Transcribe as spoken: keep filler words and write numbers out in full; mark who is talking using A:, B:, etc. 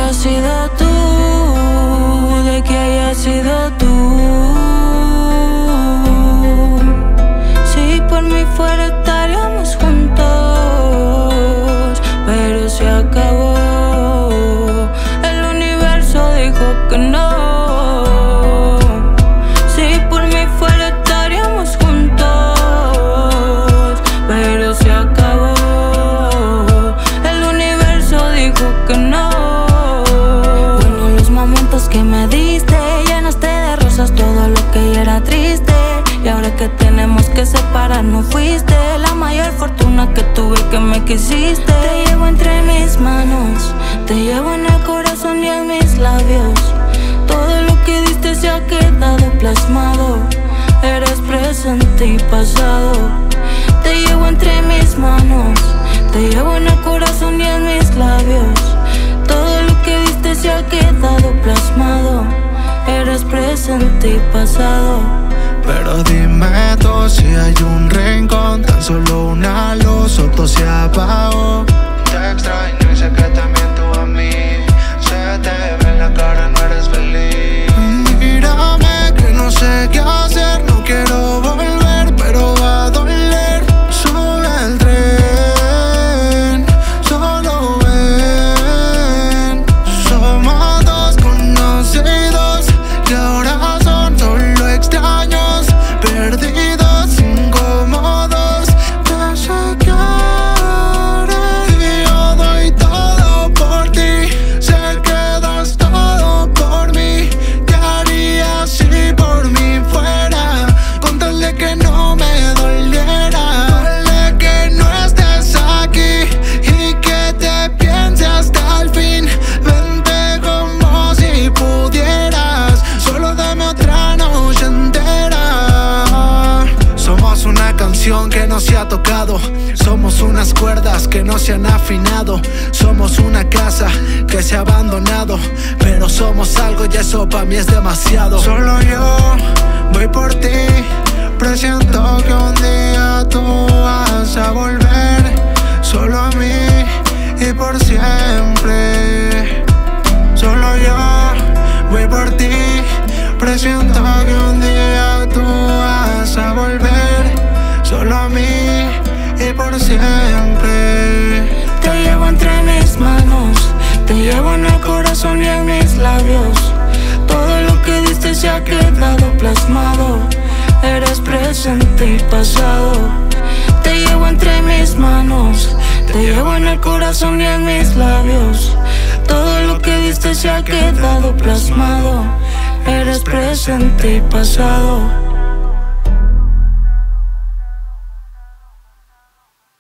A: hayas sido tú, de que hayas sido tú. Si por mí fuera estaríamos juntos, pero se acabó. El universo dijo que no. Si por mí fuera estaríamos juntos, pero se acabó. El universo dijo que no. Bueno, los momentos que me diste, llenaste de rosas todo lo que ya era triste. Y ahora que tenemos que separarnos, fuiste la mayor fortuna que tuve, que me quisiste. Te llevo entre mis manos, te llevo en el corazón y en mis labios. Todo lo que diste se ha quedado plasmado. Eres presente y pasado. Te llevo entre mis manos, te llevo en el corazón y en mis labios. Todo lo que diste se ha quedado plasmado. Eres presente y pasado.
B: Pero dime tú si hay un rincón, tan solo una luz, otro se apagó. Te extraño y sé que también tú a mí. Se te ve en la cara, no eres feliz. Mírame que no sé qué hacer, no quiero volver, pero va a doler. Sube el tren, solo ven. Somos dos conocidos y ahora son solo extraños, perdidos, incómodos. Te sé que haré y yo doy todo por ti. Sé que das todo por mí. ¿Qué haría si por mí fuera? Con tal de que no me doliera. Duele que no estés aquí y que te piense hasta el fin. Vente como si pudieras, solo dame otra noche entera. Somos una canción que no se ha tocado, somos unas cuerdas que no se han afinado. Somos una casa que se ha abandonado, pero somos algo y eso para mí es demasiado. Solo yo voy por ti, presiento que un día tú vas a volver. Solo a mí y por siempre. Solo yo voy por ti, presiento que un día tú vas a volver. Solo a mí y por siempre.
A: Te llevo entre mis manos, te llevo en el corazón y en mis labios. Todo lo que diste se ha quedado plasmado. Eres presente y pasado. Te llevo entre mis manos, te llevo en el corazón y en mis labios. Todo lo que diste se ha quedado plasmado. Eres presente y pasado.